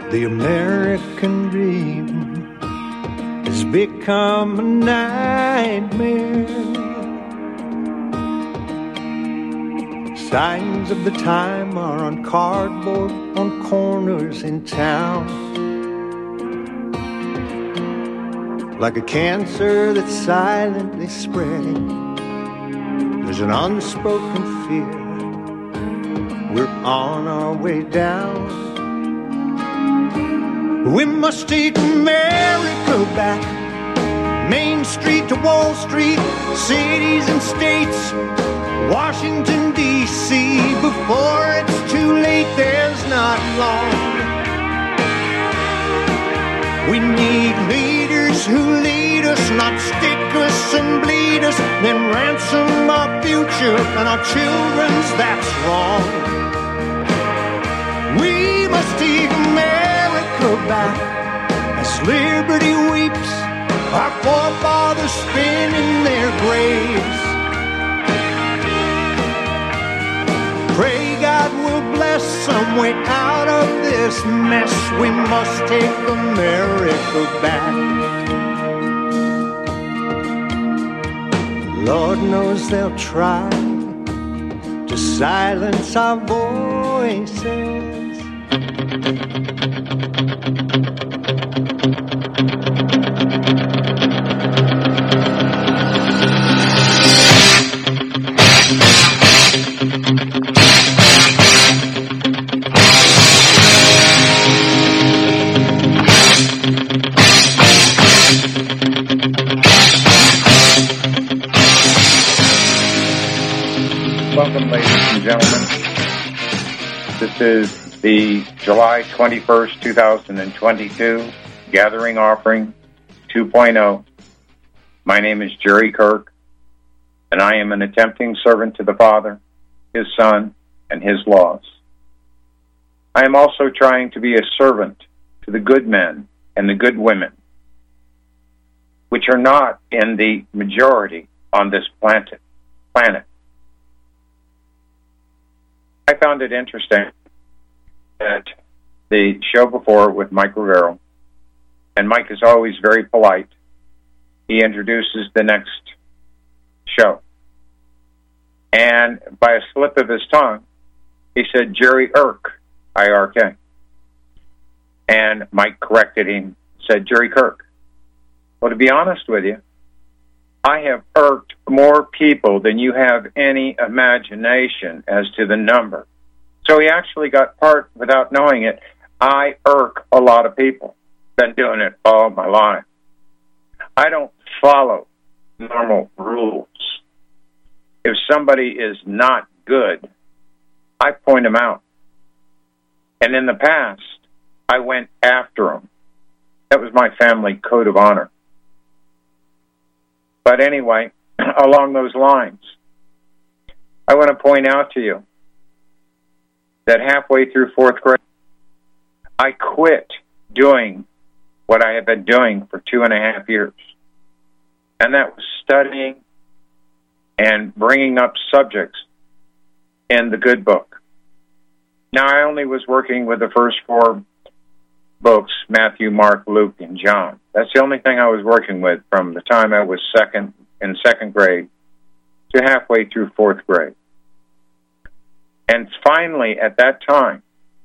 The American dream has become a nightmare. Signs of the time are on cardboard on corners in town. Like a cancer that's silently spreading, there's an unspoken fear. We're on our way down. We must take America back. Main Street to Wall Street, cities and states, Washington, D.C. Before it's too late, there's not long. We need leaders who lead us, not stick us and bleed us, then ransom our future and our children's, that's wrong. We must take America back as liberty weeps, our forefathers spin in their graves. Pray God will bless some way out of this mess. We must take America back. Lord knows they'll try to silence our voices. Welcome, ladies and gentlemen. This is the July 21st, 2022 Gathering Offering 2.0. My name is Jerry Kirk, and I am an attempting servant to the Father, His Son, and His laws. I am also trying to be a servant to the good men and the good women, which are not in the majority on this planet. I found it interesting that the show before with Mike Rivero, and Mike is always very polite, he introduces the next show. And by a slip of his tongue, he said Jerry Irk, I-R-K. And Mike corrected him, said Jerry Kirk. Well, to be honest with you, I have irked more people than you have any imagination as to the number. So he actually got part without knowing it. I irk a lot of people. Been doing it all my life. I don't follow normal rules. If somebody is not good, I point them out. And in the past, I went after them. That was my family code of honor. But anyway, along those lines, I want to point out to you that halfway through fourth grade, I quit doing what I had been doing for 2.5 years. And that was studying and bringing up subjects in the good book. Now, I only was working with the first 4 books, Matthew, Mark, Luke, and John. That's the only thing I was working with from the time I was in second grade to halfway through fourth grade. And finally, at that time,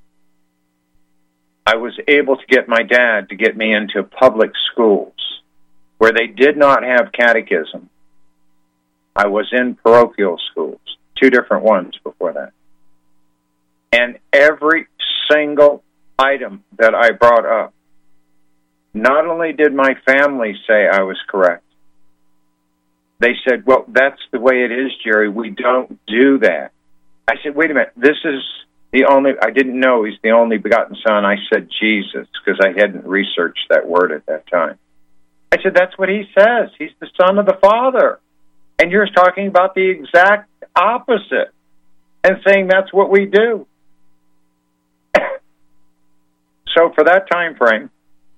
I was able to get my dad to get me into public schools where they did not have catechism. I was in parochial schools, 2 different ones before that. And every single item that I brought up, not only did my family say I was correct, they said, well, that's the way it is, Jerry. We don't do that. I said, wait a minute, this is the only, I didn't know he's the only begotten Son. I said Jesus, because I hadn't researched that word at that time. I said, that's what he says. He's the Son of the Father. And you're talking about the exact opposite and saying that's what we do. So for that time frame,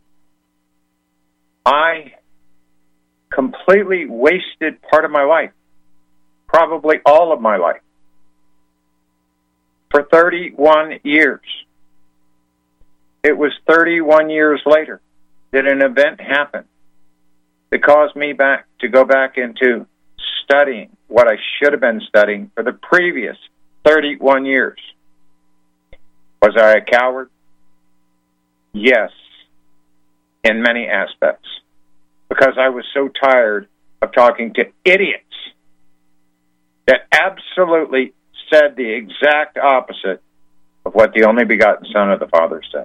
I completely wasted part of my life, probably all of my life, for 31 years. it was 31 years later that an event happened that caused me to go back into studying what I should have been studying for the previous 31 years. Was I a coward? Yes, in many aspects, because I was so tired of talking to idiots that absolutely said the exact opposite of what the only begotten Son of the Father said.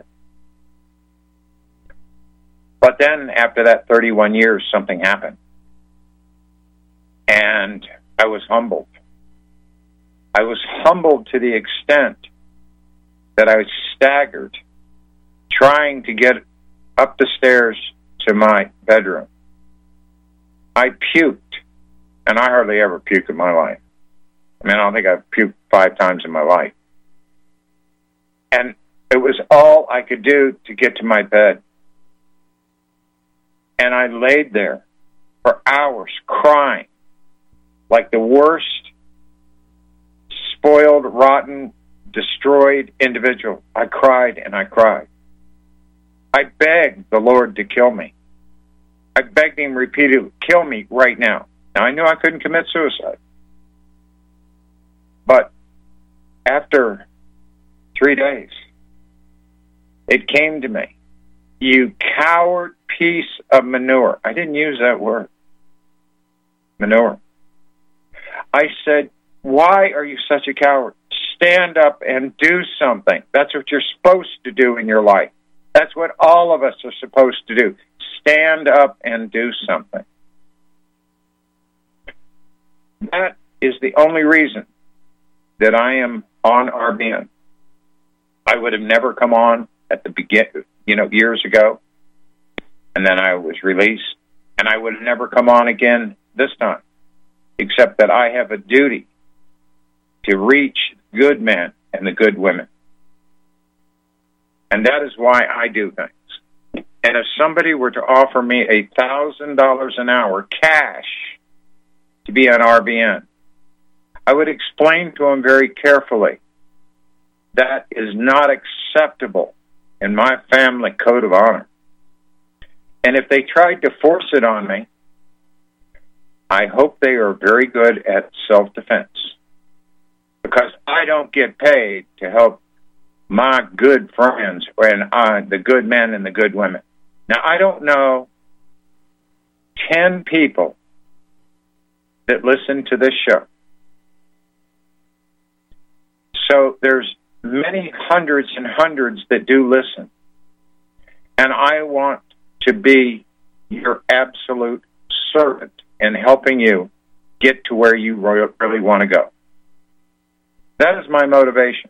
But then, after that 31 years, something happened. And I was humbled. I was humbled to the extent that I staggered trying to get up the stairs to my bedroom. I puked, and I hardly ever puke in my life. I mean, I don't think I've puked 5 times in my life. And it was all I could do to get to my bed. And I laid there for hours crying like the worst, spoiled, rotten, destroyed individual. I cried and I cried. I begged the Lord to kill me. I begged him repeatedly, kill me right now. Now, I knew I couldn't commit suicide. But after 3 days, it came to me, you coward piece of manure. I didn't use that word. Manure. I said, why are you such a coward? Stand up and do something. That's what you're supposed to do in your life. That's what all of us are supposed to do. Stand up and do something. That is the only reason that I am on RBN. I would have never come on at the beginning, years ago, and then I was released, and I would have never come on again this time, except that I have a duty to reach good men and the good women. And that is why I do things. And if somebody were to offer me $1,000 an hour cash to be on RBN, I would explain to them very carefully that is not acceptable in my family code of honor. And if they tried to force it on me, I hope they are very good at self-defense, because I don't get paid to help my good friends and the good men and the good women. Now, I don't know 10 people that listen to this show. So there's many hundreds and hundreds that do listen. And I want to be your absolute servant in helping you get to where you really want to go. That is my motivation.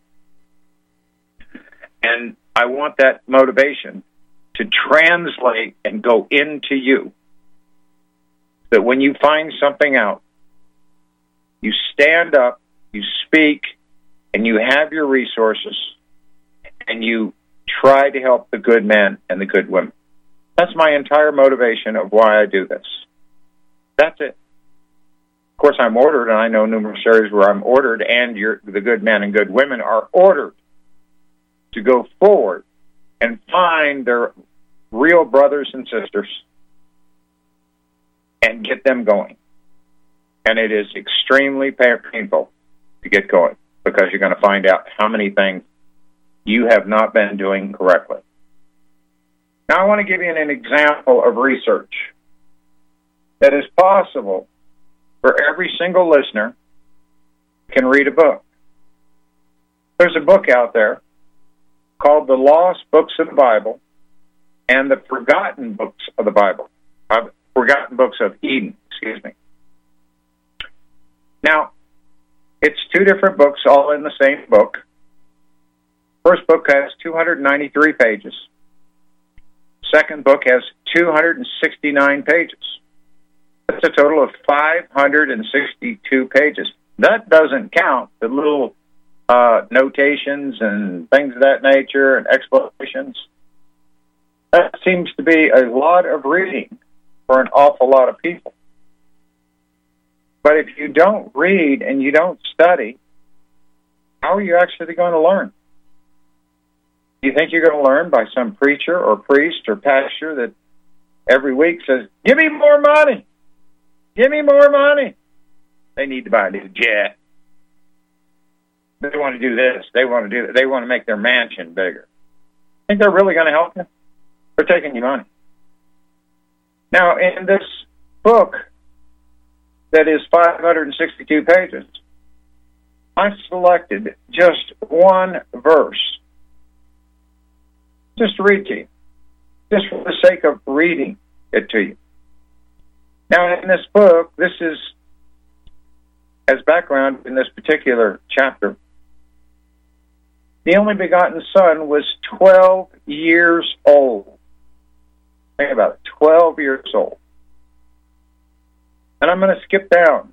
And I want that motivation to translate and go into you. That when you find something out, you stand up, you speak, and you have your resources, and you try to help the good men and the good women. That's my entire motivation of why I do this. That's it. Of course, I'm ordered, and I know numerous areas where I'm ordered, and the good men and good women are ordered to go forward and find their real brothers and sisters and get them going. And it is extremely painful to get going, because you're going to find out how many things you have not been doing correctly. Now, I want to give you an example of research that is possible for every single listener who can read a book. There's a book out there called The Lost Books of the Bible and the Forgotten Books of the Bible. Forgotten Books of Eden, excuse me. Now, it's 2 different books, all in the same book. First book has 293 pages. Second book has 269 pages. That's a total of 562 pages. That doesn't count the little notations and things of that nature and explanations. That seems to be a lot of reading for an awful lot of people. But if you don't read and you don't study, how are you actually going to learn? You think you're going to learn by some preacher or priest or pastor that every week says, give me more money. Give me more money. They need to buy a new jet. They want to do this. They want to do that. They want to make their mansion bigger. Think they're really going to help you? They're taking your money. Now, in this book that is 562 pages, I selected just one verse just to read to you, just for the sake of reading it to you. Now, in this book, this is, as background in this particular chapter, the only begotten Son was 12 years old. Think about it, 12 years old. And I'm going to skip down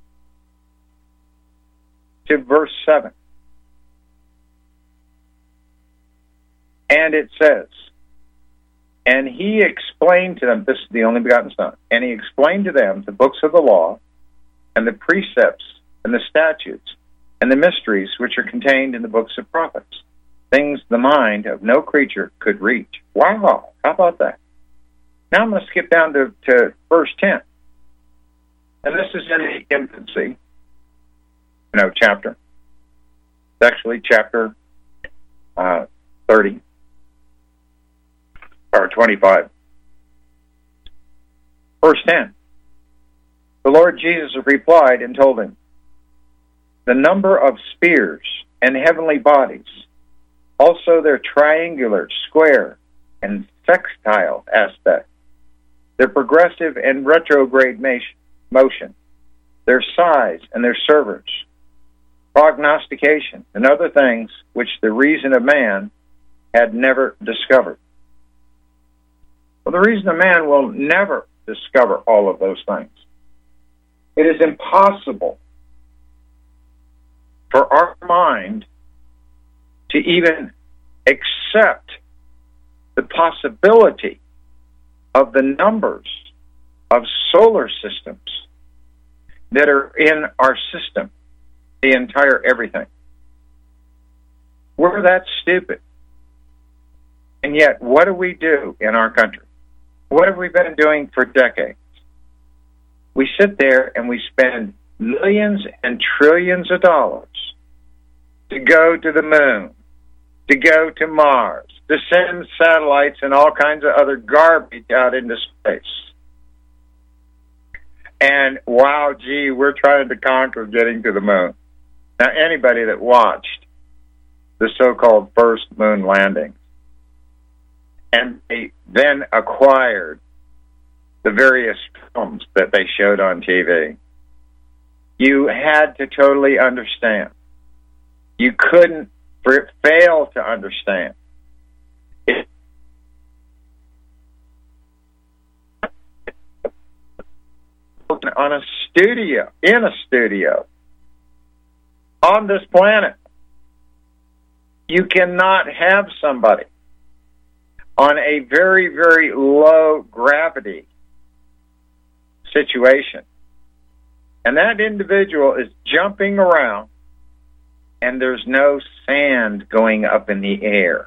to verse 7. And it says, and he explained to them, this is the only begotten Son, and he explained to them the books of the law and the precepts and the statutes and the mysteries which are contained in the books of prophets, things the mind of no creature could reach. Wow, how about that? Now I'm going to skip down to verse 10. And this is in the infancy, chapter. It's actually chapter 30 or 25. Verse 10. The Lord Jesus replied and told him, the number of spheres and heavenly bodies, also their triangular, square, and sextile aspect, their progressive and retrograde motion, their size and their servants, prognostication, and other things which the reason of man had never discovered. Well, the reason of man will never discover all of those things. It is impossible for our mind to even accept the possibility of the numbers of solar systems that are in our system, the entire everything. We're that stupid. And yet, what do we do in our country? What have we been doing for decades? We sit there and we spend millions and trillions of dollars to go to the moon, to go to Mars, to send satellites and all kinds of other garbage out into space. And wow, gee, we're trying to conquer getting to the moon. Now, anybody that watched the so-called first moon landing, and they then acquired the various films that they showed on TV, you had to totally understand. You couldn't fail to understand. In a studio, on this planet, you cannot have somebody on a very, very low gravity situation. And that individual is jumping around and there's no sand going up in the air.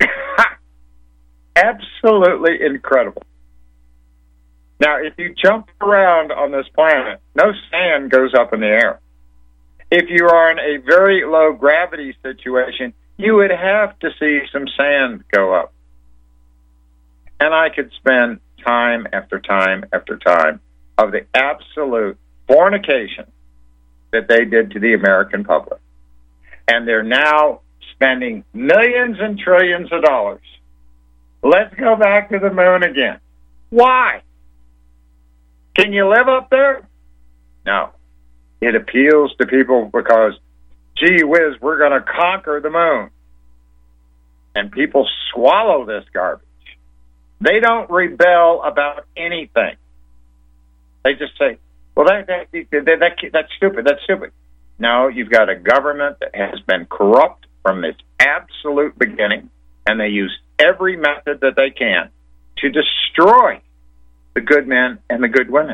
Absolutely incredible. Now, if you jump around on this planet, no sand goes up in the air. If you are in a very low gravity situation, you would have to see some sand go up. And I could spend time after time after time of the absolute fornication that they did to the American public. And they're now spending millions and trillions of dollars. Let's go back to the moon again. Why? Can you live up there? No. It appeals to people because, gee whiz, we're going to conquer the moon. And people swallow this garbage. They don't rebel about anything. They just say, well, that's stupid, that's stupid. No, you've got a government that has been corrupt from its absolute beginning, and they use every method that they can to destroy the good men and the good women.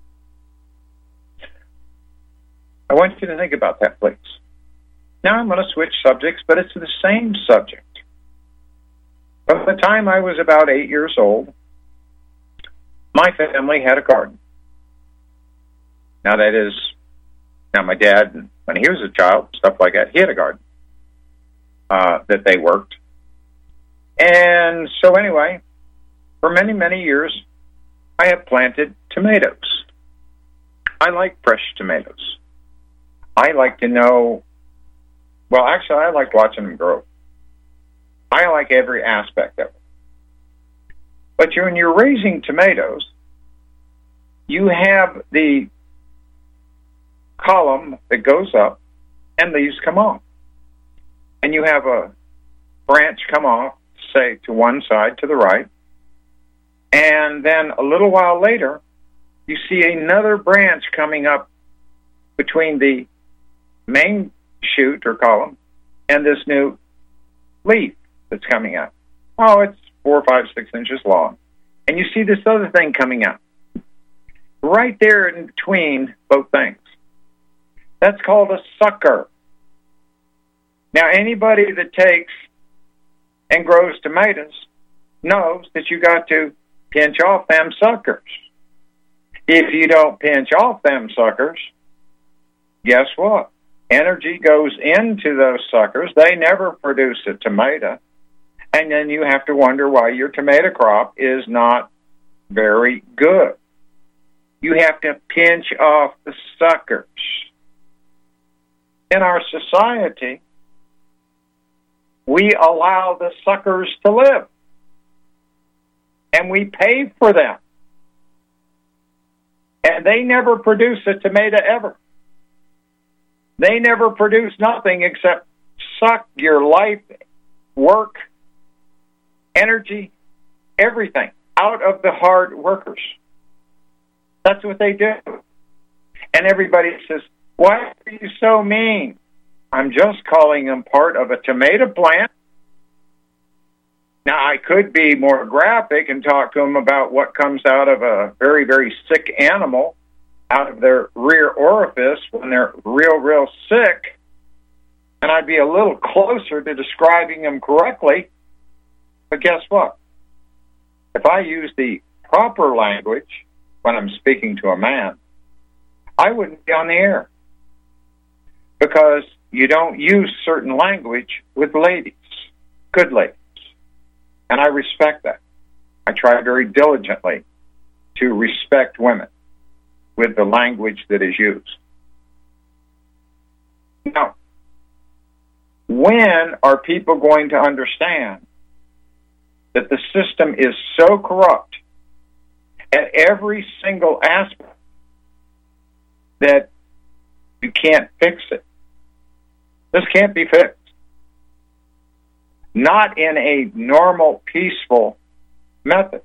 I want you to think about that, please. Now I'm going to switch subjects, but it's the same subject. By the time I was about 8 years old, my family had a garden. Now my dad, when he was a child, stuff like that, he had a garden that they worked. And so anyway, for many, many years, I have planted tomatoes. I like fresh tomatoes. I like to know, well, actually, I like watching them grow. I like every aspect of it. But when you're raising tomatoes, you have the column that goes up and leaves come off. And you have a branch come off, say, to one side, to the right. And then a little while later, you see another branch coming up between the main shoot or column and this new leaf that's coming out. Oh, it's 4, 5, 6 inches long. And you see this other thing coming out. Right there in between both things. That's called a sucker. Now, anybody that takes and grows tomatoes knows that you got to pinch off them suckers. If you don't pinch off them suckers, guess what? Energy goes into those suckers. They never produce a tomato. And then you have to wonder why your tomato crop is not very good. You have to pinch off the suckers. In our society, we allow the suckers to live. And we pay for them. And they never produce a tomato ever. They never produce nothing except suck your life, work, energy, everything out of the hard workers. That's what they do. And everybody says, why are you so mean? I'm just calling them part of a tomato plant. Now, I could be more graphic and talk to them about what comes out of a very, very sick animal, out of their rear orifice when they're real, real sick. And I'd be a little closer to describing them correctly. But guess what? If I use the proper language when I'm speaking to a man, I wouldn't be on the air. Because you don't use certain language with ladies, good ladies. And I respect that. I try very diligently to respect women with the language that is used. Now, when are people going to understand that the system is so corrupt at every single aspect that you can't fix it? This can't be fixed. Not in a normal, peaceful method.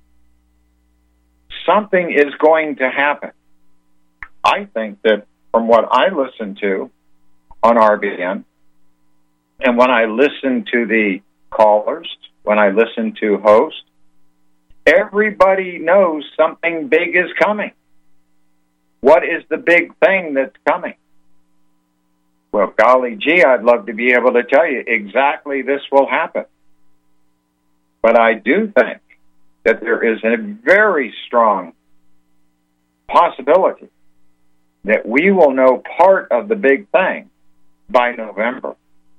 Something is going to happen. I think that from what I listen to on RBN, and when I listen to the callers, when I listen to hosts, everybody knows something big is coming. What is the big thing that's coming? Well, golly gee, I'd love to be able to tell you exactly this will happen. But I do think that there is a very strong possibility that we will know part of the big thing by November.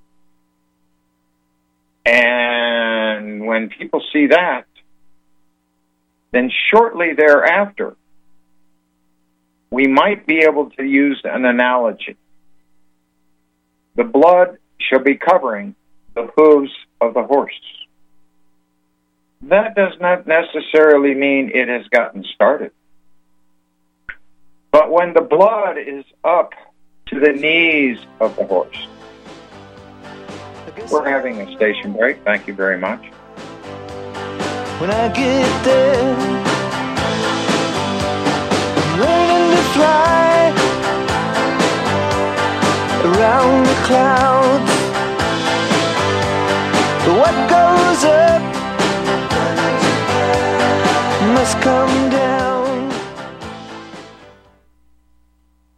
And when people see that, then shortly thereafter, we might be able to use an analogy. The blood shall be covering the hooves of the horse. That does not necessarily mean it has gotten started. But when the blood is up to the knees of the horse, we're having a station break. Thank you very much. When I get there, I'm learning to fly around the clouds. What goes up must come down. For the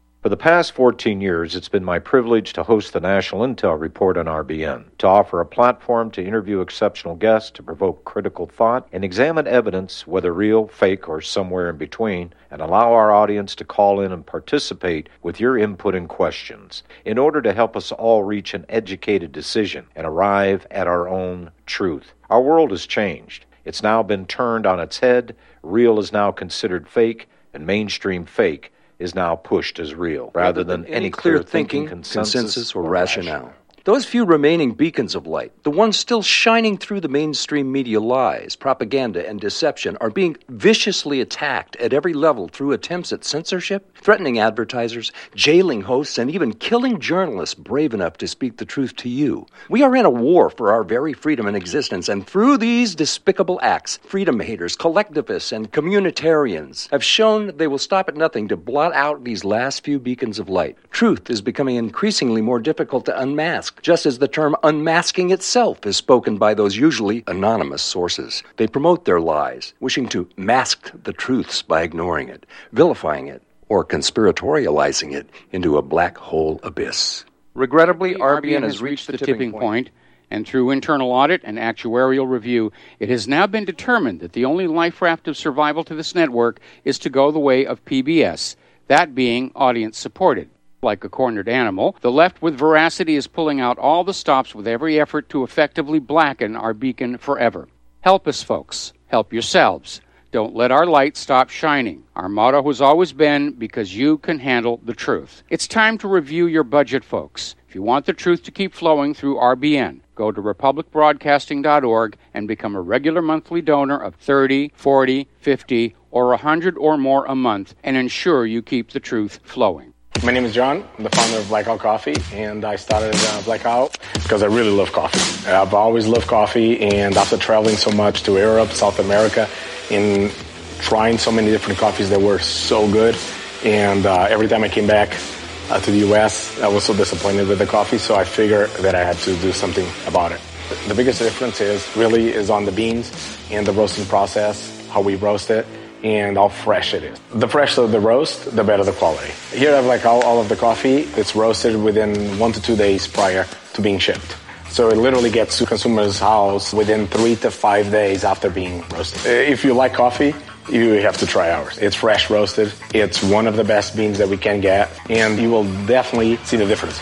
past 14 years, it's been my privilege to host the National Intel Report on RBN, to offer a platform to interview exceptional guests, to provoke critical thought, and examine evidence, whether real, fake, or somewhere in between, and allow our audience to call in and participate with your input and questions in order to help us all reach an educated decision and arrive at our own truth. Our world has changed. It's now been turned on its head. Real is now considered fake, and mainstream fake is now pushed as real, rather than any clear thinking, consensus, or rationale. Those few remaining beacons of light, the ones still shining through the mainstream media lies, propaganda, and deception, are being viciously attacked at every level through attempts at censorship, threatening advertisers, jailing hosts, and even killing journalists brave enough to speak the truth to you. We are in a war for our very freedom and existence, and through these despicable acts, freedom haters, collectivists, and communitarians have shown they will stop at nothing to blot out these last few beacons of light. Truth is becoming increasingly more difficult to unmask, just as the term unmasking itself is spoken by those usually anonymous sources. They promote their lies, wishing to mask the truths by ignoring it, vilifying it, or conspiratorializing it into a black hole abyss. Regrettably, RBN has reached the tipping point, and through internal audit and actuarial review, it has now been determined that the only life raft of survival to this network is to go the way of PBS, that being audience-supported. Like a cornered animal, the left with veracity is pulling out all the stops with every effort to effectively blacken our beacon forever. Help us, folks. Help yourselves. Don't let our light stop shining. Our motto has always been, because you can handle the truth. It's time to review your budget, folks. If you want the truth to keep flowing through RBN, go to republicbroadcasting.org and become a regular monthly donor of $30, $40, $50, or $100 or more a month and ensure you keep the truth flowing. My name is John. I'm the founder of Blackout Coffee, and I started Blackout because I really love coffee. I've always loved coffee, and after traveling so much to Europe, South America, and trying so many different coffees that were so good, and every time I came back to the U.S., I was so disappointed with the coffee, so I figured that I had to do something about it. The biggest difference is on the beans and the roasting process, how we roast it, and how fresh it is. The fresher the roast, the better the quality. Here I have all of the coffee. It's roasted within 1 to 2 days prior to being shipped. So it literally gets to consumer's house within 3 to 5 days after being roasted. If you like coffee, you have to try ours. It's fresh roasted. It's one of the best beans that we can get, and you will definitely see the difference.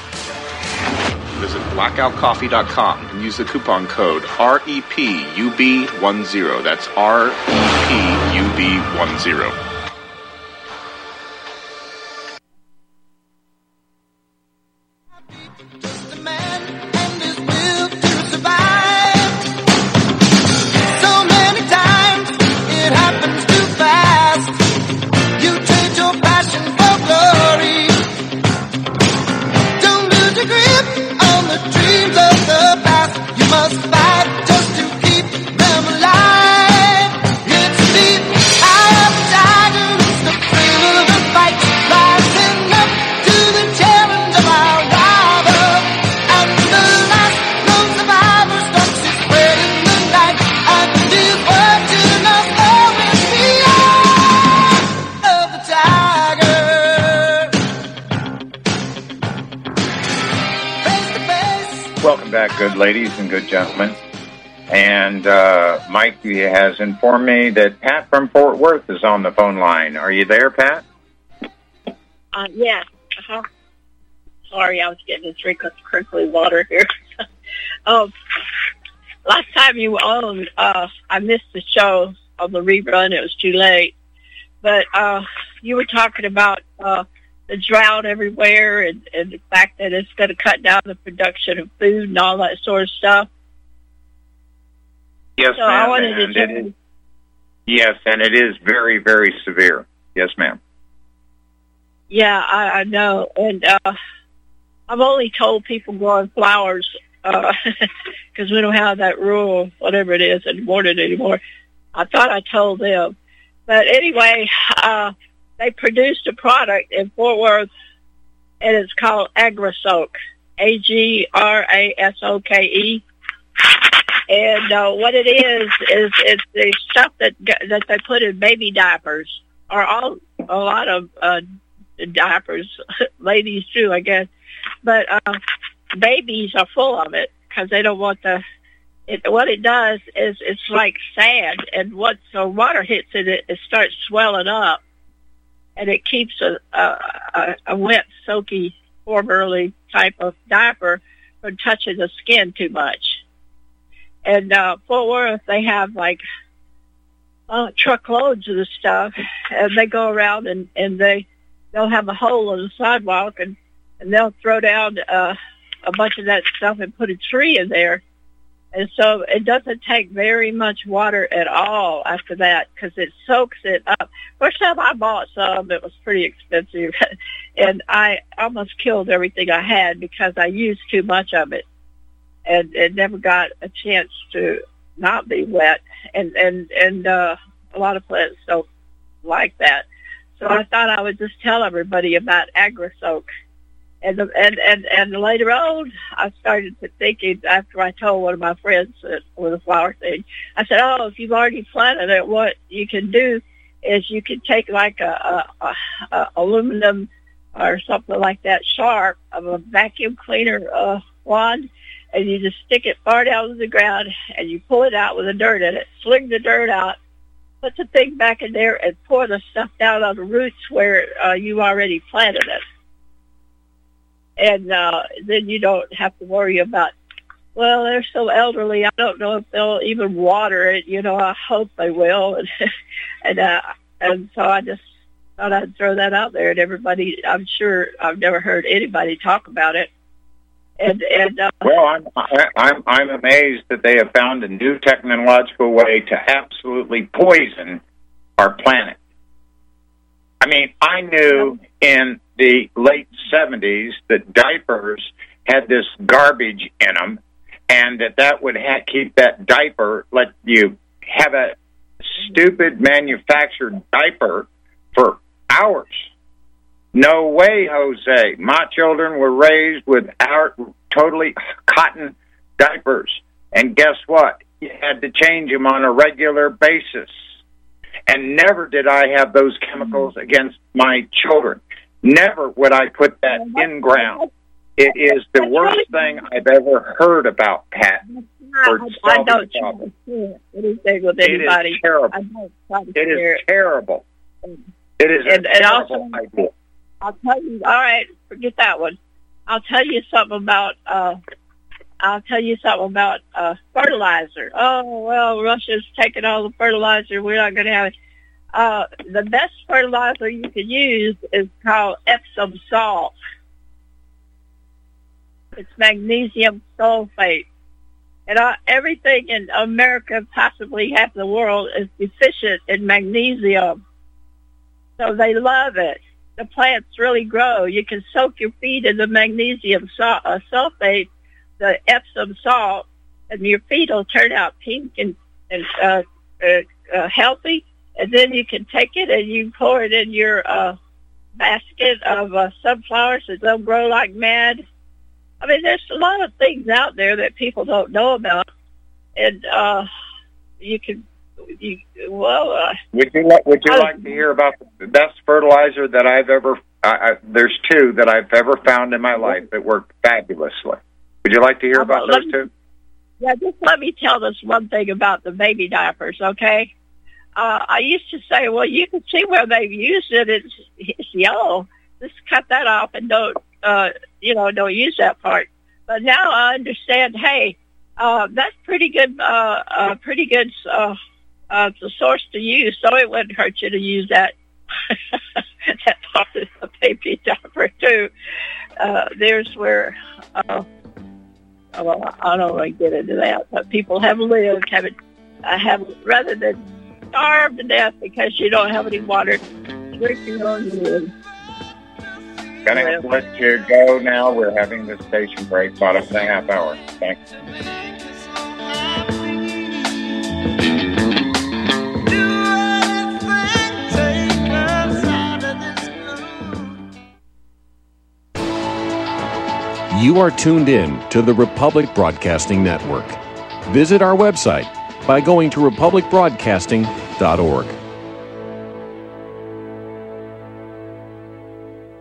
Visit blackoutcoffee.com and use the coupon code REPUB10. That's REPUB10. Welcome back, good ladies and good gentlemen. And Mike has informed me that Pat from Fort Worth is on the phone line. Are you there, Pat? Yes. Uh-huh. Sorry, I was getting a drink of crinkly water here. Last time you were on, I missed the show on the rerun. It was too late. But you were talking about the drought everywhere and the fact that it's going to cut down the production of food and all that sort of stuff. Yes, so ma'am. I wanted to yes, and it is very, very severe. Yes, ma'am. Yeah, I know. And I've only told people growing flowers because we don't have that rural, whatever it is, anymore. I thought I told them. But anyway, they produced a product in Fort Worth, and it's called Agrasoke, Agrasoke. And what it is it's the stuff that they put in baby diapers, or a lot of diapers, ladies too, I guess. But babies are full of it because they don't want what it does is it's like sand, and once the water hits it, it starts swelling up, and it keeps a wet, soaky, formerly type of diaper from touching the skin too much. And Fort Worth, they have like truckloads of the stuff, and they go around and they'll have a hole in the sidewalk, and they'll throw down a bunch of that stuff and put a tree in there. And so it doesn't take very much water at all after that because it soaks it up. First time I bought some, it was pretty expensive, and I almost killed everything I had because I used too much of it, and it never got a chance to not be wet. And a lot of plants don't like that. So I thought I would just tell everybody about AgriSoak. And later on, I started to thinking after I told one of my friends with a flower thing, I said, "Oh, if you've already planted it, what you can do is you can take like a aluminum or something like that sharp of a vacuum cleaner wand, and you just stick it far down to the ground, and you pull it out with the dirt in it, sling the dirt out, put the thing back in there, and pour the stuff down on the roots where you already planted it." And then you don't have to worry about, well, they're so elderly, I don't know if they'll even water it. I hope they will. And so I just thought I'd throw that out there. And everybody, I'm sure I've never heard anybody talk about it. Well, I'm amazed that they have found a new technological way to absolutely poison our planet. I mean, I knew in the late 70s that diapers had this garbage in them, and that would keep that diaper, let you have a stupid manufactured diaper for hours. No way, Jose. My children were raised with our totally cotton diapers, and guess what? You had to change them on a regular basis. And never did I have those chemicals against my children. Never would I put that in ground. It is the worst thing I've ever heard about, Pat. I don't share anything with anybody. It is terrible. It is terrible. It is a terrible idea. I'll tell you. All right, forget that one. I'll tell you something about. Fertilizer. Oh, well, Russia's taking all the fertilizer. We're not going to have it. The best fertilizer you can use is called Epsom salt. It's magnesium sulfate. And everything in America, possibly half the world, is deficient in magnesium. So they love it. The plants really grow. You can soak your feet in the magnesium sulfate, the Epsom salt, and your feet will turn out pink and healthy. And then you can take it and you pour it in your basket of sunflowers, and they'll grow like mad. I mean, there's a lot of things out there that people don't know about, and you can. Would you like to hear about the best fertilizer that I've ever? There's two that I've ever found in my life that work fabulously. Would you like to hear about those two? Yeah, just let me tell this one thing about the baby diapers, okay? I used to say, well, you can see where they've used it. It's yellow. Just cut that off and don't use that part. But now I understand. Hey, that's pretty good. It's a source to use, so it wouldn't hurt you to use that. That part of the baby diaper too. There's where. Well, I don't want to get into that, but people have lived, rather than starve to death because you don't have any water. Drink your own wood. Gonna have to let you go now. We're having the station break, about a half hour. Thanks. You are tuned in to the Republic Broadcasting Network. Visit our website by going to republicbroadcasting.org.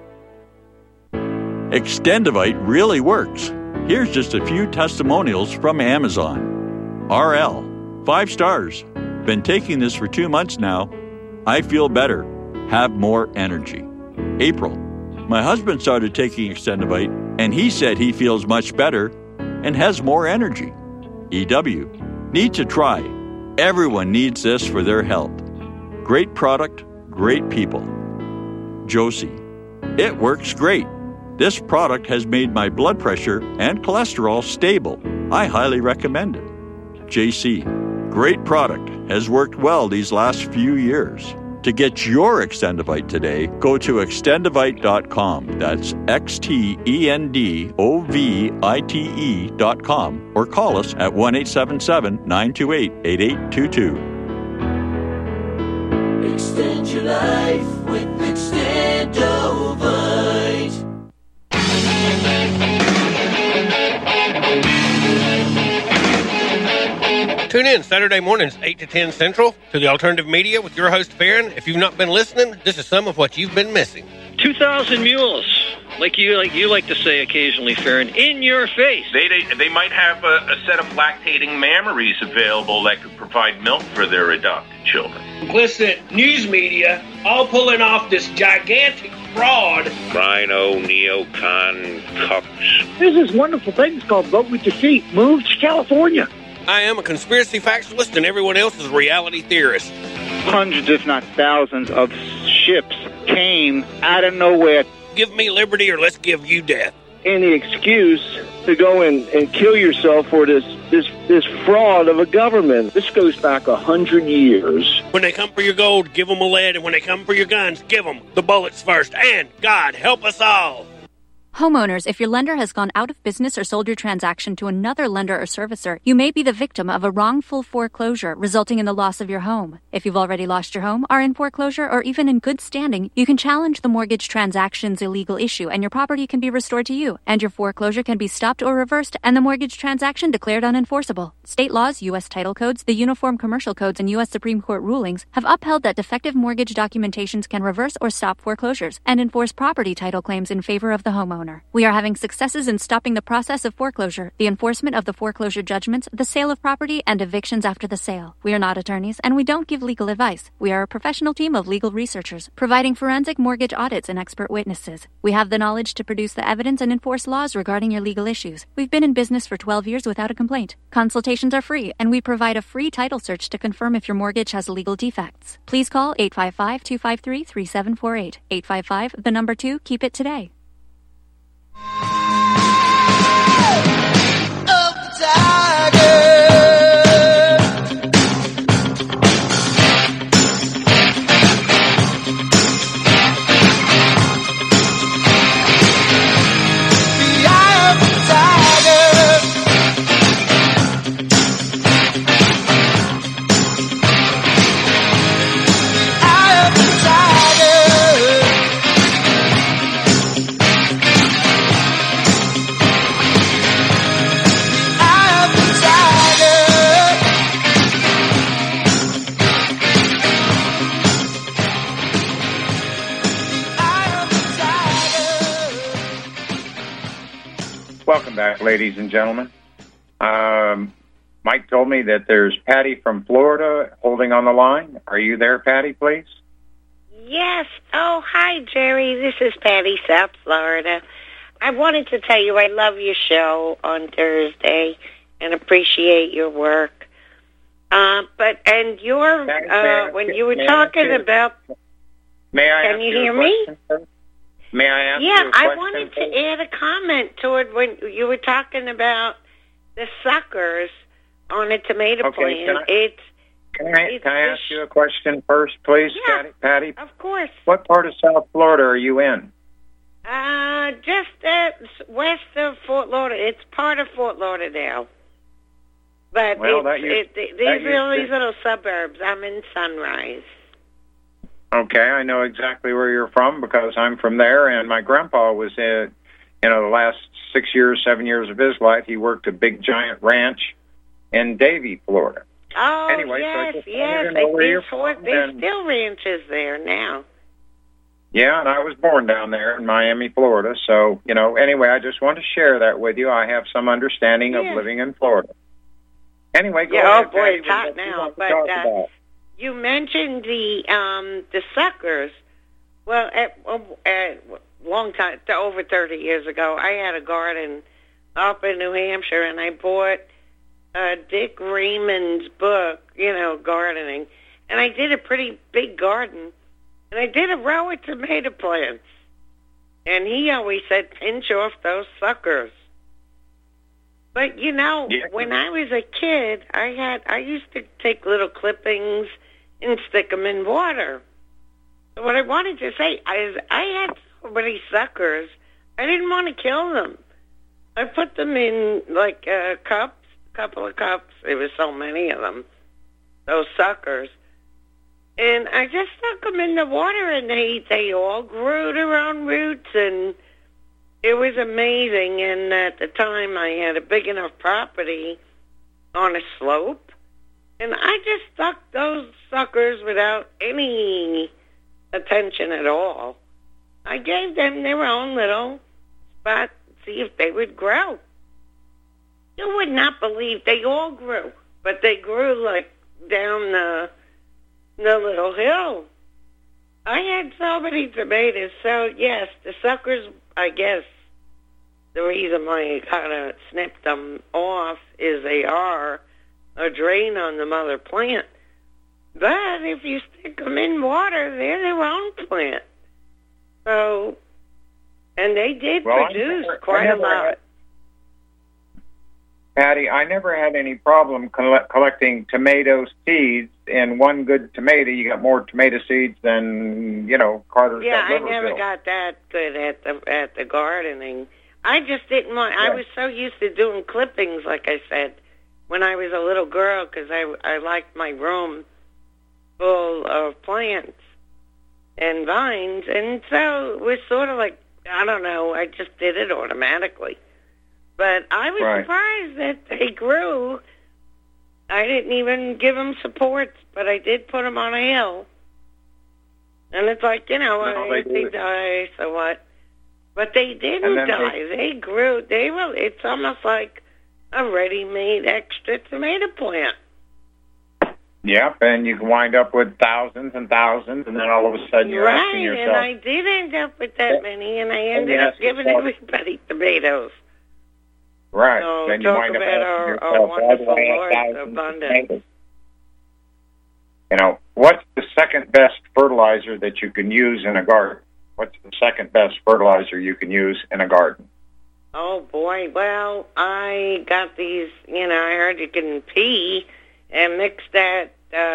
Extendivite really works. Here's just a few testimonials from Amazon. RL, 5 stars. Been taking this for 2 months now. I feel better. Have more energy. April, my husband started taking Extendivite, and he said he feels much better and has more energy. EW, need to try. Everyone needs this for their health. Great product, great people. Josie, it works great. This product has made my blood pressure and cholesterol stable. I highly recommend it. JC, great product. Has worked well these last few years. To get your Extendivite today, go to extendivite.com. That's XTENDOVITE.com or call us at 1-877-928-8822. Extend your life with Extendovite. Tune in Saturday mornings, 8 to 10 Central, to the Alternative Media with your host, Farron. If you've not been listening, this is some of what you've been missing. 2,000 mules, like you like to say occasionally, Farron, in your face. They might have a set of lactating mammaries available that could provide milk for their adopted children. Complicit news media all pulling off this gigantic fraud. Rhino, neocon, cucks. There's this wonderful thing. It's called Vote With Your Feet. Move to California. I am a conspiracy factualist, and everyone else is a reality theorist. Hundreds, if not thousands, of ships came out of nowhere. Give me liberty, or let's give you death. Any excuse to go and kill yourself for this fraud of a government. This goes back 100 years. When they come for your gold, give them a lead, and when they come for your guns, give them the bullets first. And God help us all. Homeowners, if your lender has gone out of business or sold your transaction to another lender or servicer, you may be the victim of a wrongful foreclosure resulting in the loss of your home. If you've already lost your home, are in foreclosure, or even in good standing, you can challenge the mortgage transaction's illegal issue and your property can be restored to you, and your foreclosure can be stopped or reversed and the mortgage transaction declared unenforceable. State laws, U.S. title codes, the Uniform Commercial Codes, and U.S. Supreme Court rulings have upheld that defective mortgage documentations can reverse or stop foreclosures and enforce property title claims in favor of the homeowner. We are having successes in stopping the process of foreclosure, the enforcement of the foreclosure judgments, the sale of property, and evictions after the sale. We are not attorneys, and we don't give legal advice. We are a professional team of legal researchers, providing forensic mortgage audits and expert witnesses. We have the knowledge to produce the evidence and enforce laws regarding your legal issues. We've been in business for 12 years without a complaint. Consultations are free, and we provide a free title search to confirm if your mortgage has legal defects. Please call 855-253-3748. 855, the number 2, keep it today. Of the tiger. The eye of the tiger. The eye of the tiger. Welcome back, ladies and gentlemen. Mike told me that there's Patty from Florida holding on the line. Are you there, Patty, please? Yes. Oh, hi, Jerry. This is Patty, South Florida. I wanted to tell you I love your show on Thursday and appreciate your work. When you were talking about... May I Can you hear me? May I ask you a question? Yeah, I wanted to add a comment to it when you were talking about the suckers on a tomato plant. Can I ask you a question first, please, Yeah, Patty? Of course. What part of South Florida are you in? Just west of Fort Lauderdale. It's part of Fort Lauderdale. But these little suburbs. I'm in Sunrise. Okay, I know exactly where you're from because I'm from there, and my grandpa was the last 7 years of his life, he worked a big giant ranch in Davie, Florida. Oh, anyway, yes. There's There's still ranches there now. Yeah, and I was born down there in Miami, Florida. So, anyway, I just want to share that with you. I have some understanding of living in Florida. Anyway, go ahead. Oh, boy, it's hot now. But you mentioned the suckers. Well, at long time, over 30 years ago, I had a garden up in New Hampshire, and I bought Dick Raymond's book, gardening, and I did a pretty big garden, and I did a row of tomato plants, and he always said, pinch off those suckers. But, when I was a kid, I used to take little clippings and stick them in water. So what I wanted to say is I had so many suckers, I didn't want to kill them. I put them in, couple of cups. There was so many of them, those suckers. And I just stuck them in the water, and they all grew their own roots, and it was amazing. And at the time, I had a big enough property on a slope, and I just stuck those suckers without any attention at all. I gave them their own little spot to see if they would grow. You would not believe they all grew, but they grew down the little hill. I had so many tomatoes, so yes, the suckers, I guess, the reason why I kind of snipped them off is they are a drain on the mother plant. But if you stick them in water, they're their own plant. So, and they did produce quite a lot. Patty, I never had any problem collecting tomato seeds. In one good tomato, you got more tomato seeds than, Carter's. Yeah, I never got that good at the gardening. I just didn't want. Yeah. I was so used to doing clippings, like I said, when I was a little girl, because I liked my room full of plants and vines, and so it was sort of like, I don't know, I just did it automatically. But I was surprised that they grew. I didn't even give them supports, but I did put them on a hill. And it's like, if they die, so what? But they didn't die. They grew. It's almost like a ready-made extra tomato plant. Yep, and you can wind up with thousands and thousands, and then all of a sudden you're asking yourself. And I did end up with that many, and I ended up giving everybody tomatoes. Right. So then you talk wind up about our wonderful Lord's abundance. What's the second best fertilizer that you can use in a garden? What's the second best fertilizer you can use in a garden? Oh, boy. Well, I got these, I heard you can pea and mix that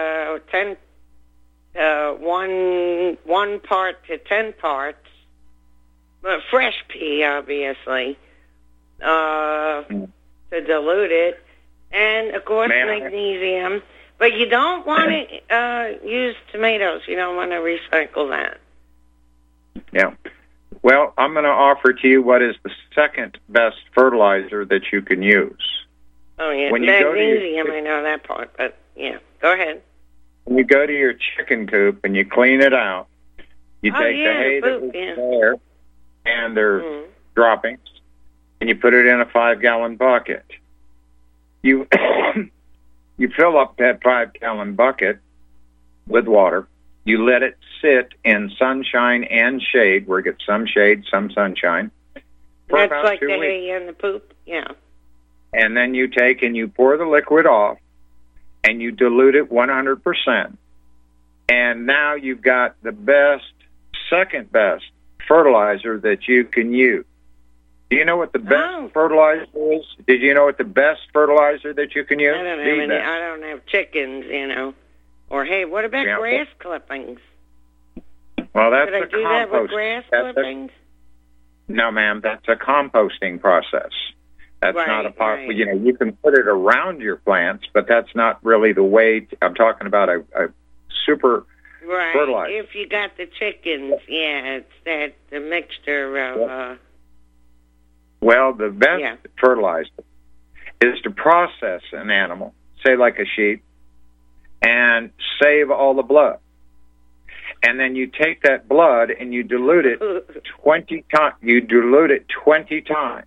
1 part to 10 parts, but fresh pea, obviously, to dilute it, and, of course, magnesium. But you don't want to use tomatoes. You don't want to recycle that. Yeah. Well, I'm going to offer to you what is the second best fertilizer that you can use. Oh, yeah, magnesium, I know that part, but, yeah, go ahead. When you go to your chicken coop and you clean it out, you take the hay that was there and their droppings, and you put it in a 5-gallon bucket. You you fill up that 5-gallon bucket with water. You let it sit in sunshine and shade, where it gets some shade, some sunshine. That's like the hay and the poop, yeah. And then you take and you pour the liquid off, and you dilute it 100%. And now you've got the second best fertilizer that you can use. Do you know what the best fertilizer is? Did you know what the best fertilizer that you can use? I don't have chickens, Or, hey, what about grass clippings? Well, that's Could I do that with grass clippings? No, ma'am, that's a composting process. That's not a part. Right. You can put it around your plants, but that's not really the way. I'm talking about a super fertilizer. If you got the chickens, it's the mixture of. Well, the best fertilizer is to process an animal, say like a sheep, and save all the blood. and then you take that blood and you dilute it 20 times. You dilute it 20 times.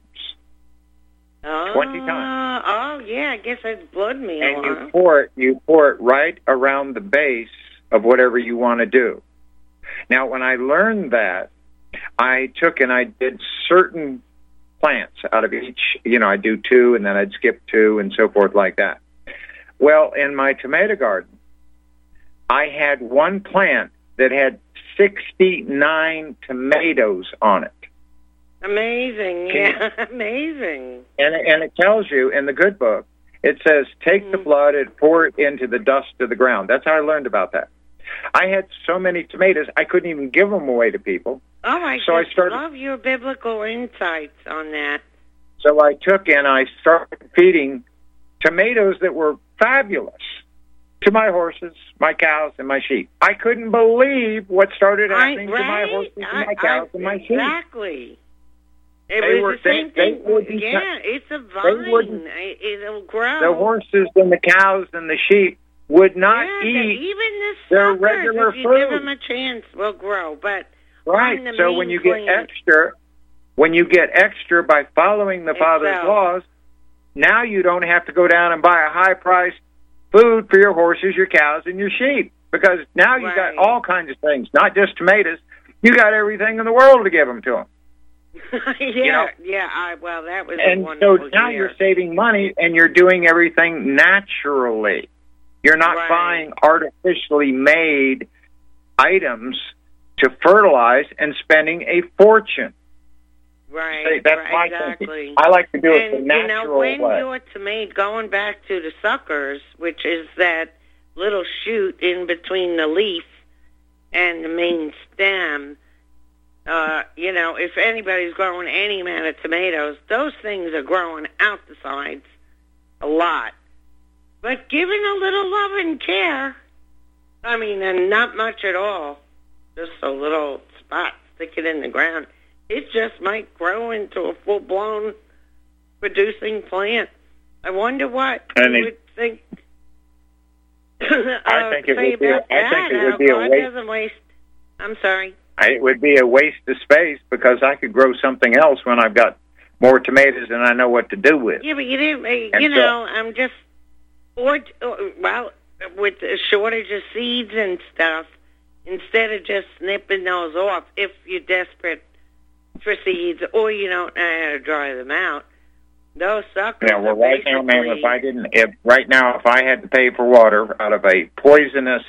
20 times. Oh, yeah, I guess it's blood meal. And you pour it right around the base of whatever you want to do. Now, when I learned that, I took and I did certain plants out of each. I'd do 2, and then I'd skip 2, and so forth like that. Well, in my tomato garden, I had one plant that had 69 tomatoes on it. Amazing, yeah, amazing. And it tells you in the good book, it says, take the blood and pour it into the dust of the ground. That's how I learned about that. I had so many tomatoes, I couldn't even give them away to people. Oh, I love your biblical insights on that. So I took and I started feeding tomatoes that were fabulous to my horses, my cows, and my sheep. I couldn't believe what started happening to my horses and my cows and my sheep. Exactly. It was the same thing. It's a vine. It'll grow. The horses and the cows and the sheep would not eat even their regular if you food. Give them a chance, will grow. But right. So when you get extra by following the Father's laws, now you don't have to go down and buy a high-priced food for your horses, your cows, and your sheep, because now you got all kinds of things, not just tomatoes. You got everything in the world to give them to them. Well, that was and a wonderful so now you're saving money and you're doing everything naturally. You're not buying artificially made items to fertilize and spending a fortune. Right, that's my thinking. I like to do it the natural way. way. You're tomato, going back to the suckers, which is that little shoot in between the leaf and the main stem. If anybody's growing any amount of tomatoes, those things are growing out the sides a lot. But given a little love and care, and not much at all, just a little spot, stick it in the ground, it just might grow into a full-blown producing plant. I wonder what you would think. I think it would be a waste. I'm sorry. It would be a waste of space because I could grow something else when I've got more tomatoes than I know what to do with. Yeah, but you didn't. I'm just, with the shortage of seeds and stuff, instead of just snipping those off, if you're desperate for seeds or you don't know how to dry them out, those suckers. Yeah, well, right now, ma'am, if I had to pay for water out of a poisonous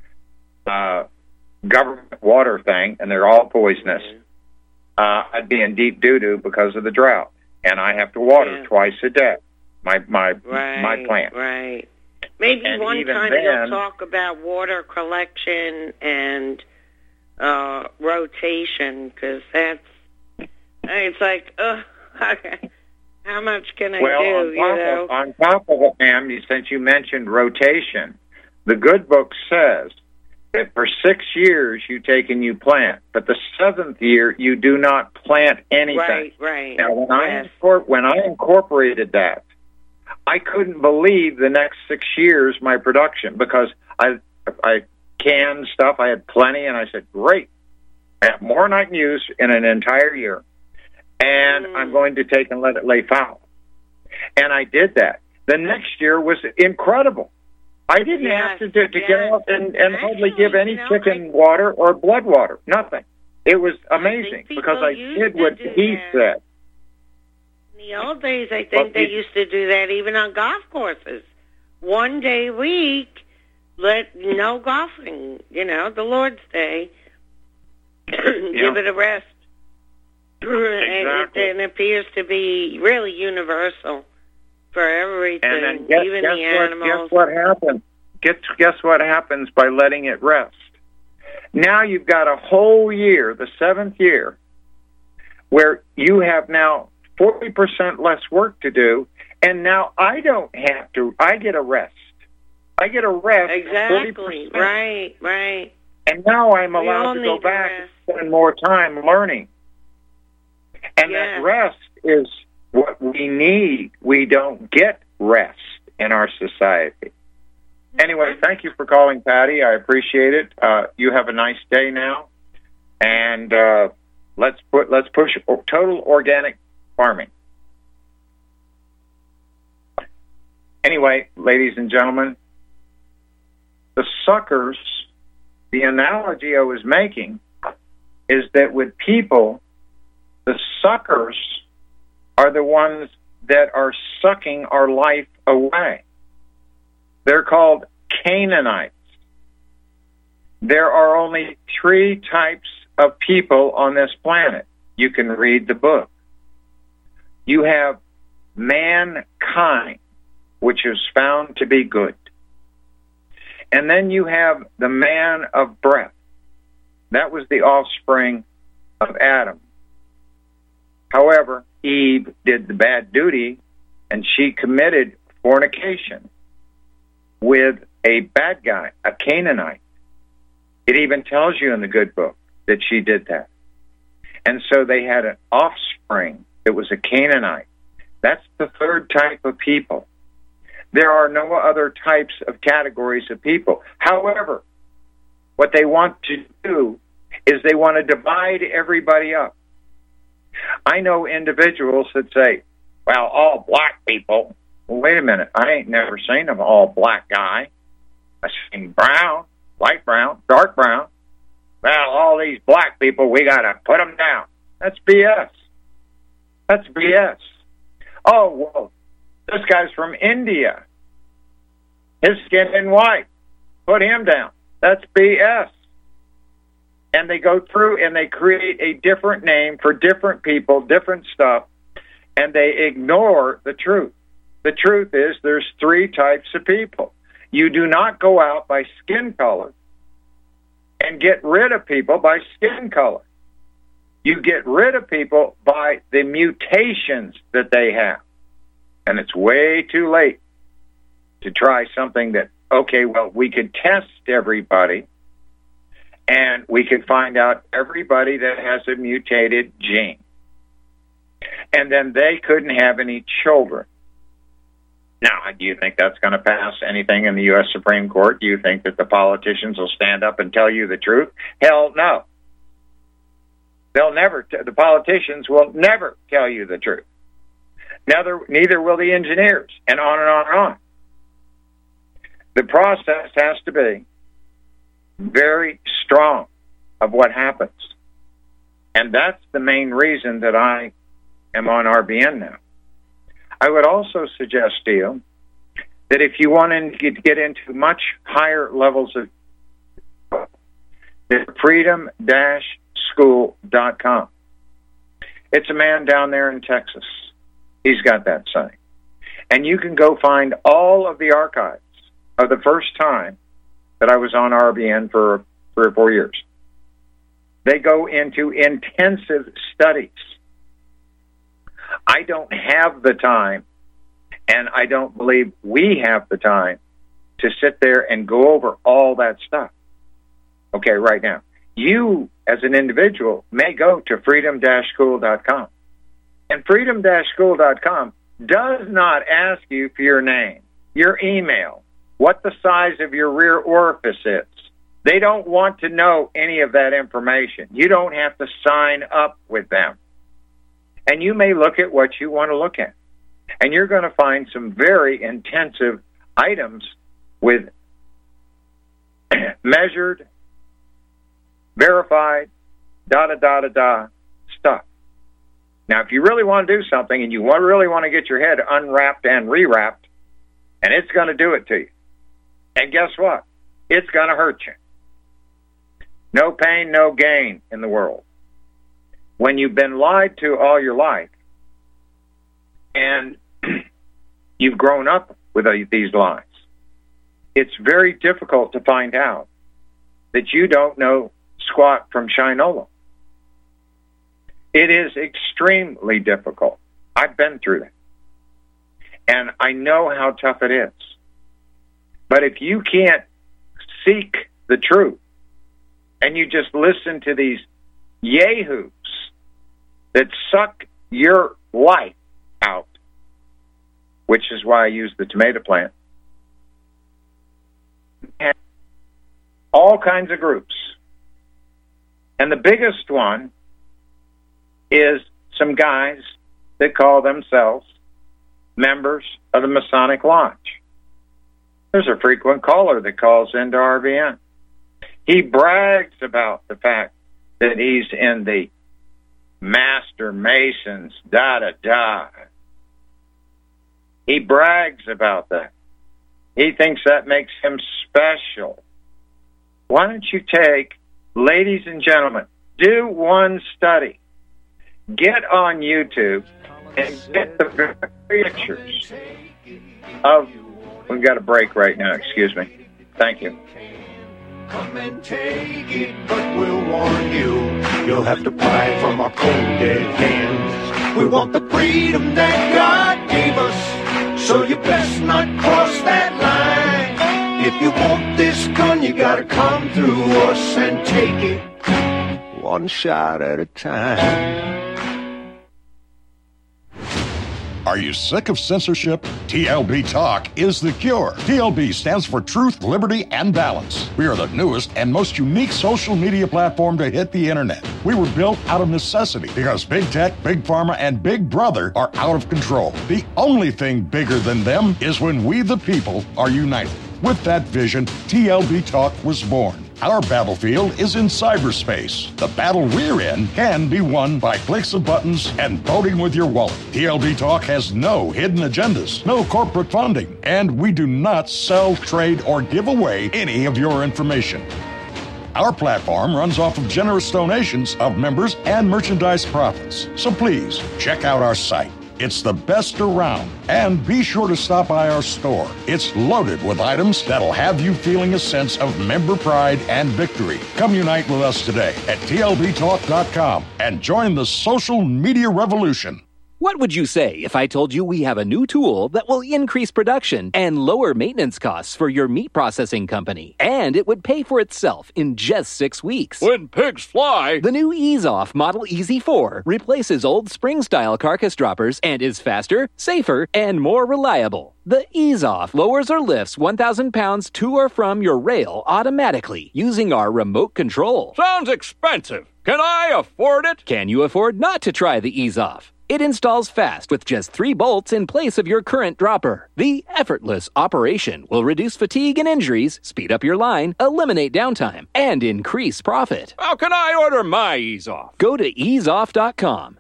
government water thing, and they're all poisonous, I'd be in deep doo-doo because of the drought, and I have to water twice a day. My plant. Right. Maybe one time you'll talk about water collection and rotation, because it's like, how much can I do? On top of it, ma'am, since you mentioned rotation, the good book says that for 6 years you take and you plant, but the 7th year you do not plant anything. Right. Now, when I incorporated that, I couldn't believe the next 6 years my production, because I canned stuff. I had plenty, and I said, great. I have more than I can use in an entire year, and I'm going to take and let it lay fallow. And I did that. The next year was incredible. I didn't have to get out and hardly give any chicken water or blood water, nothing. It was amazing because I did what he said. In the old days, I think they used to do that even on golf courses. 1 day a week, no golfing, the Lord's Day. Give it a rest. Exactly. It appears to be really universal for everything, and then even the animals. Guess what happens? Guess what happens by letting it rest? Now you've got a whole year, the 7th year, where you have now 40% less work to do, and now I don't have to. I get a rest. I get a rest. Exactly. 40%. Right. And now I'm allowed to go back and spend more time learning. And that rest is what we need. We don't get rest in our society. Anyway, thank you for calling, Patty. I appreciate it. You have a nice day now, and let's push total organic farming. Anyway, ladies and gentlemen, the suckers, the analogy I was making is that with people, the suckers are the ones that are sucking our life away. They're called Canaanites. There are only 3 types of people on this planet. You can read the book. You have mankind, which is found to be good. And then you have the man of breath. That was the offspring of Adam. However, Eve did the bad duty, and she committed fornication with a bad guy, a Canaanite. It even tells you in the good book that she did that. And so they had an offspring that was a Canaanite. That's the 3rd type of people. There are no other types of categories of people. However, what they want to do is they want to divide everybody up. I know individuals that say, well, all black people. Well, wait a minute. I ain't never seen an all black guy. I've seen brown, light brown, dark brown. Well, all these black people, we got to put them down. That's BS. That's BS. Oh, well, this guy's from India. His skin isn't white. Put him down. That's BS. And they go through and they create a different name for different people, different stuff, and they ignore the truth. The truth is there's 3 types of people. You do not go out by skin color and get rid of people by skin color. You get rid of people by the mutations that they have. And it's way too late to try something that, okay, well, we could test everybody and we could find out everybody that has a mutated gene. And then they couldn't have any children. Now, do you think that's going to pass anything in the U.S. Supreme Court? Do you think that the politicians will stand up and tell you the truth? Hell no. They'll never. The politicians will never tell you the truth. Neither will the engineers, and on and on and on. The process has to be very strong of what happens. And that's the main reason that I am on RBN now. I would also suggest to you that if you want to get into much higher levels of freedom-school.com. It's a man down there in Texas. He's got that site. And you can go find all of the archives of the first time that I was on RBN for 3 or 4 years. They go into intensive studies. I don't have the time, and I don't believe we have the time to sit there and go over all that stuff. Okay, right now. You, as an individual, may go to freedom-school.com. And freedom-school.com does not ask you for your name, your email, what the size of your rear orifice is. They don't want to know any of that information. You don't have to sign up with them. And you may look at what you want to look at. And you're going to find some very intensive items with measured, verified, stuff. Now, if you really want to do something and you really want to get your head unwrapped and rewrapped, and it's going to do it to you. And guess what? It's going to hurt you. No pain, no gain in the world. When you've been lied to all your life and you've grown up with these lies, it's very difficult to find out that you don't know squat from Shinola. It is extremely difficult. I've been through that. And I know how tough it is. But if you can't seek the truth and you just listen to these yahoos that suck your life out, which is why I use the tomato plant, all kinds of groups. And the biggest one is some guys that call themselves members of the Masonic Lodge. There's a frequent caller that calls into RBN. He brags about the fact that he's in the Master Masons, da-da-da. He brags about that. He thinks that makes him special. Why don't you take, ladies and gentlemen, do one study. Get on YouTube and get the pictures of... We've got a break right now, excuse me. Thank you. Come and take it, but we'll warn you, you'll have to pry from our cold dead hands. We want the freedom that God gave us, so you best not cross that line. If you want this gun, you gotta come through us and take it one shot at a time. Are you sick of censorship? TLB Talk is the cure. TLB stands for Truth, Liberty, and Balance. We are the newest and most unique social media platform to hit the internet. We were built out of necessity because Big Tech, Big Pharma, and Big Brother are out of control. The only thing bigger than them is when we, the people, are united. With that vision, TLB Talk was born. Our battlefield is in cyberspace. The battle we're in can be won by clicks of buttons and voting with your wallet. TLB Talk has no hidden agendas, no corporate funding, and we do not sell, trade, or give away any of your information. Our platform runs off of generous donations of members and merchandise profits. So please, check out our site. It's the best around. And be sure to stop by our store. It's loaded with items that'll have you feeling a sense of member pride and victory. Come unite with us today at TLBTalk.com and join the social media revolution. What would you say if I told you we have a new tool that will increase production and lower maintenance costs for your meat processing company? And it would pay for itself in just 6 weeks. When pigs fly! The new EaseOff Model EZ4 replaces old spring-style carcass droppers and is faster, safer, and more reliable. The EaseOff lowers or lifts 1,000 pounds to or from your rail automatically using our remote control. Sounds expensive. Can I afford it? Can you afford not to try the EaseOff? It installs fast with just 3 bolts in place of your current dropper. The effortless operation will reduce fatigue and injuries, speed up your line, eliminate downtime, and increase profit. How can I order my EaseOff? Go to easeoff.com,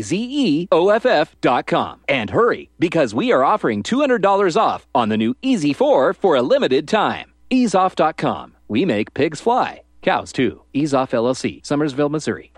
EAZEOFF.com, and hurry, because we are offering $200 off on the new EZ4 for a limited time. Easeoff.com. We make pigs fly. Cows, too. EaseOff LLC, Summersville, Missouri,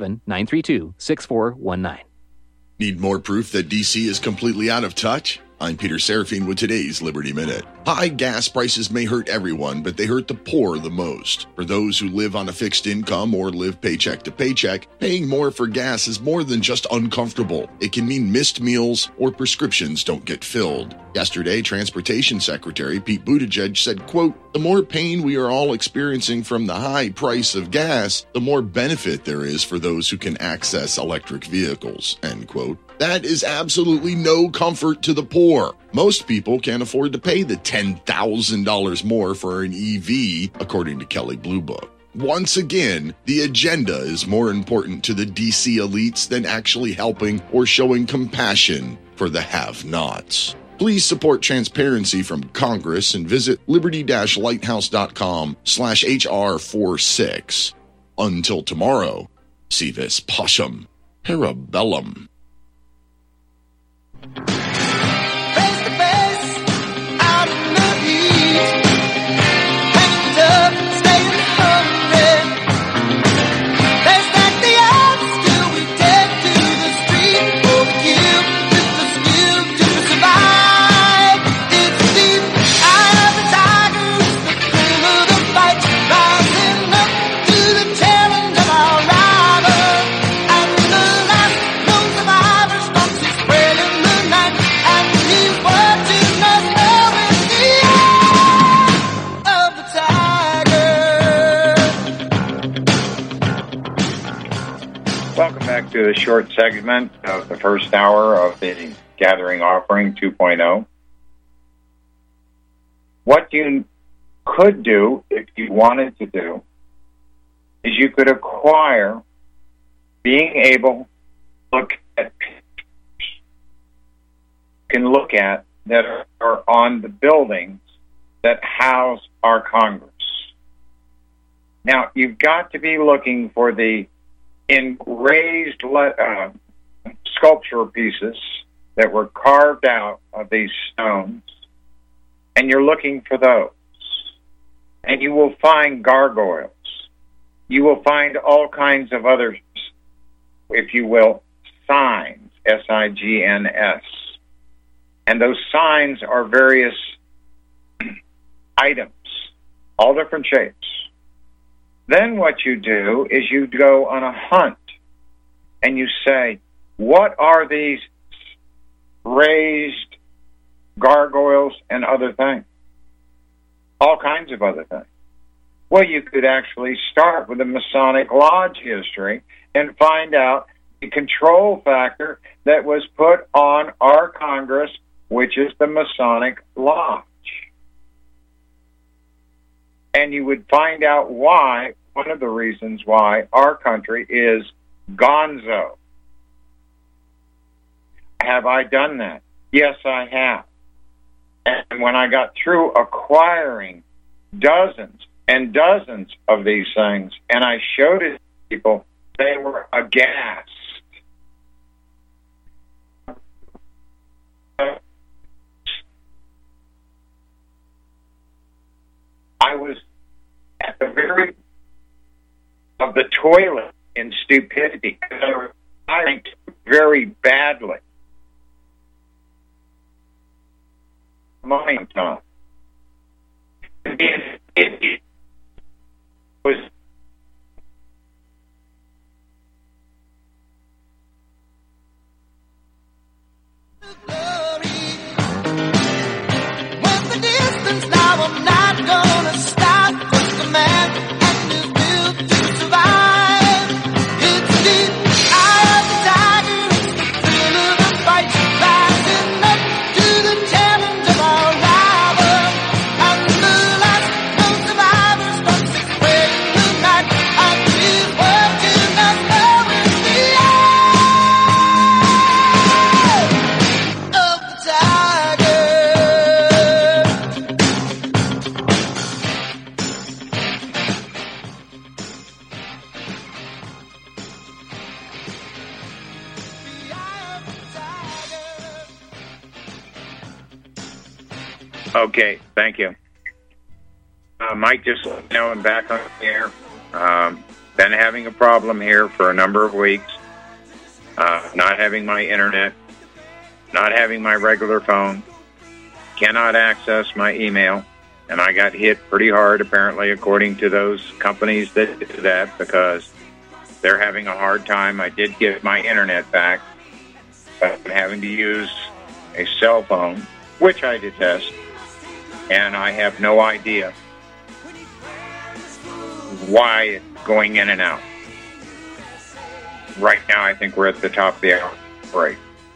417-932-6419. Need more proof that DC is completely out of touch? I'm Peter Serafine with today's Liberty Minute. High gas prices may hurt everyone, but they hurt the poor the most. For those who live on a fixed income or live paycheck to paycheck, paying more for gas is more than just uncomfortable. It can mean missed meals or prescriptions don't get filled. Yesterday, Transportation Secretary Pete Buttigieg said, quote, "The more pain we are all experiencing from the high price of gas, the more benefit there is for those who can access electric vehicles," end quote. That is absolutely no comfort to the poor. Most people can't afford to pay the $10,000 more for an EV, according to Kelley Blue Book. Once again, the agenda is more important to the DC elites than actually helping or showing compassion for the have-nots. Please support transparency from Congress and visit liberty-lighthouse.com/HR46. Until tomorrow, si vis pacem, parabellum. Welcome back to a short segment of the first hour of the Gathering Offering 2.0. What you could do, if you wanted to do, is you could acquire being able to look at pictures you can look at that are on the buildings that house our Congress. Now, you've got to be looking for the raised sculpture pieces that were carved out of these stones, and you're looking for those. And you will find gargoyles. You will find all kinds of other, if you will, signs, S-I-G-N-S. And those signs are various items, all different shapes. Then what you do is you go on a hunt and you say, what are these raised gargoyles and other things? All kinds of other things. Well, you could actually start with the Masonic Lodge history and find out the control factor that was put on our Congress, which is the Masonic Lodge. And you would find out why, one of the reasons why our country is gonzo. Have I done that? Yes, I have. And when I got through acquiring dozens and dozens of these things, and I showed it to people, they were aghast. I was at the very of the toilet in stupidity because I was fighting very badly. Mind time. It was okay, thank you. Mike, just let me know I'm back on the air. Been having a problem here for a number of weeks. Not having my internet, not having my regular phone, cannot access my email, and I got hit pretty hard, apparently, according to those companies that do that, because they're having a hard time. I did get my internet back, but I'm having to use a cell phone, which I detest. And I have no idea why it's going in and out. Right now, I think we're at the top of the hour break.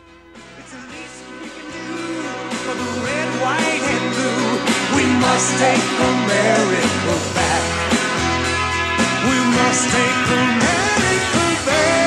We must take America back. We must take America back.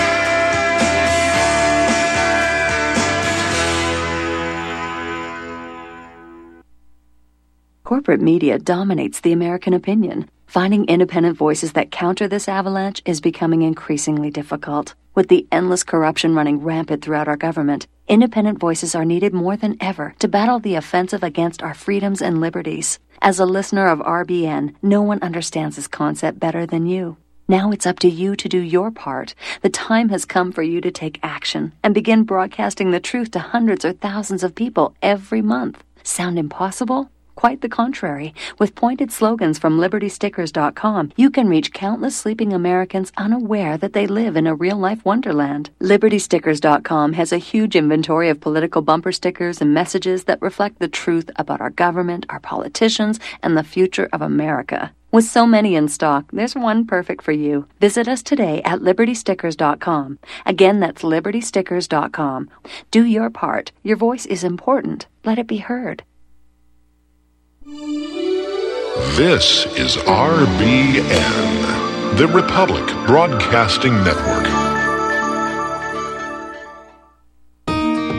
Corporate media dominates the American opinion. Finding independent voices that counter this avalanche is becoming increasingly difficult. With the endless corruption running rampant throughout our government, independent voices are needed more than ever to battle the offensive against our freedoms and liberties. As a listener of RBN, no one understands this concept better than you. Now it's up to you to do your part. The time has come for you to take action and begin broadcasting the truth to hundreds or thousands of people every month. Sound impossible? Quite the contrary. With pointed slogans from LibertyStickers.com, you can reach countless sleeping Americans unaware that they live in a real-life wonderland. LibertyStickers.com has a huge inventory of political bumper stickers and messages that reflect the truth about our government, our politicians, and the future of America. With so many in stock, there's one perfect for you. Visit us today at LibertyStickers.com. Again, that's LibertyStickers.com. Do your part. Your voice is important. Let it be heard. This is RBN, the Republic Broadcasting Network.